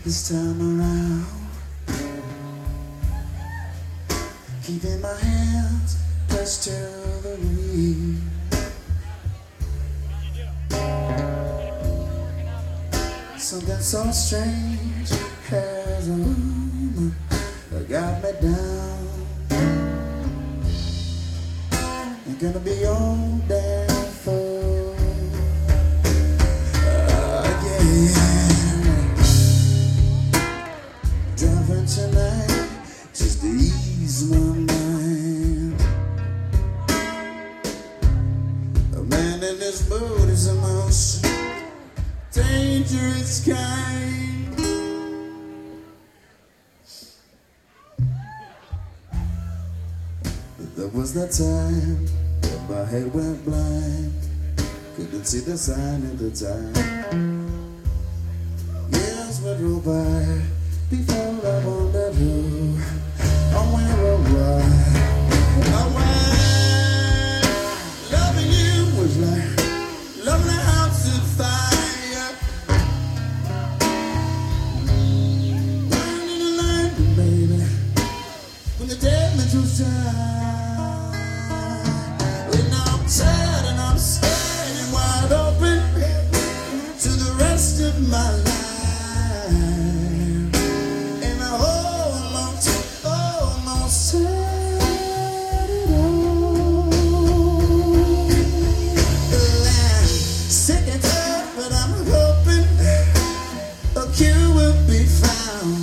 this time around. Keeping my hands pressed to the wheel. Something so strange has a woman that got me down. Ain't gonna be on damn fool. Yeah. Driving tonight just to ease my mind. A man in this mood is the most dangerous kind. But there was that time that my head went blind. Couldn't see the sign at the time. Years would roll by before I wondered who or where or why. Loving you was like loving a house of fire, burning a lamp, baby, when the damage was done. And I'm sad and I'm scared and wide open to the rest of my life. And I almost said it all. I'm sick and tired, but I'm hoping a cure will be found.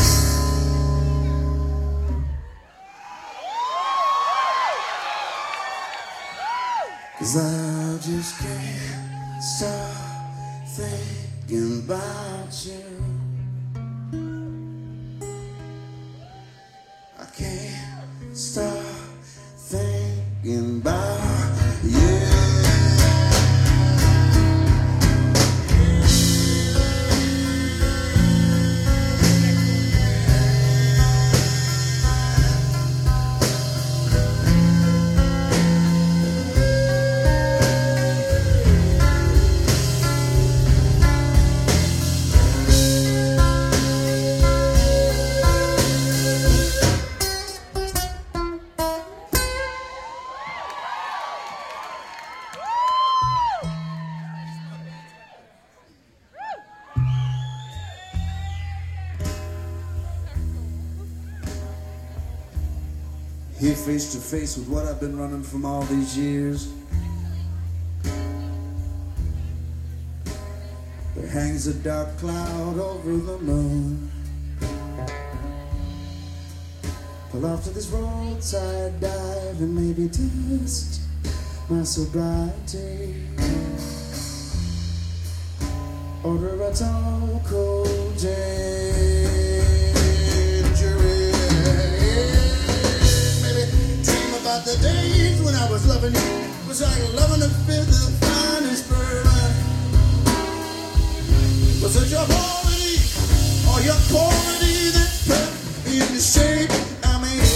'Cause I just can't stop thinking about you. I can't stop thinking about you. Here face to face with what I've been running from all these years. There hangs a dark cloud over the moon. Pull off to this roadside dive and maybe test my sobriety. Order a tall cold ginger ale. About the days when I was loving you, was like loving a fifth of the finest bourbon. Was it your quality or your quality that put in the shape I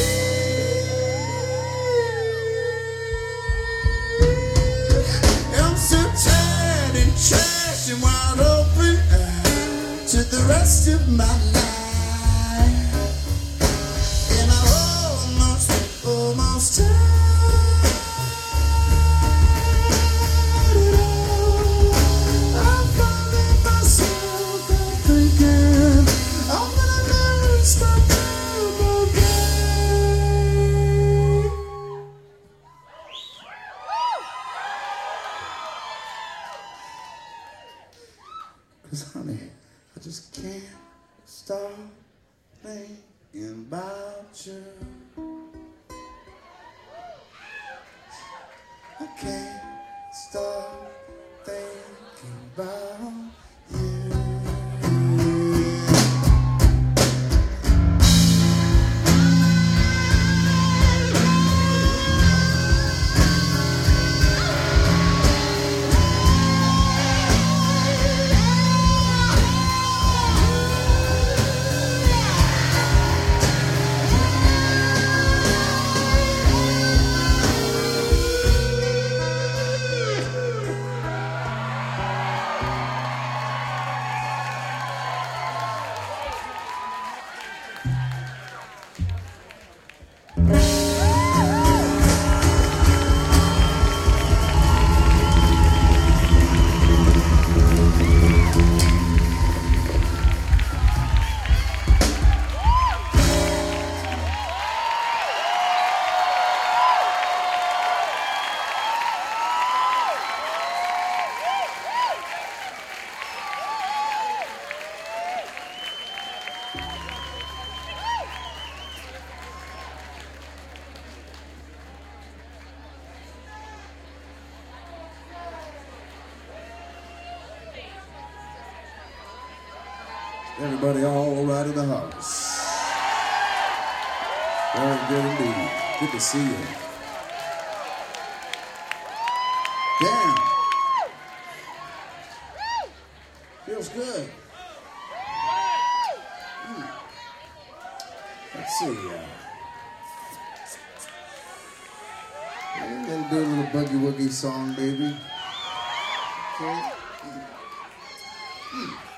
made? I'm so tired and trashed and wide open to the rest of my life. And I almost tired it all. I'm finding myself thinking I'm gonna lose my time again. 'Cause honey, I just can't stop thinking about you. I can't stop thinking about you. Everybody all right in the house. Very good indeed. Good to see you. Damn. Feels good. Let's see. We'll do a little boogie woogie song, baby. Okay.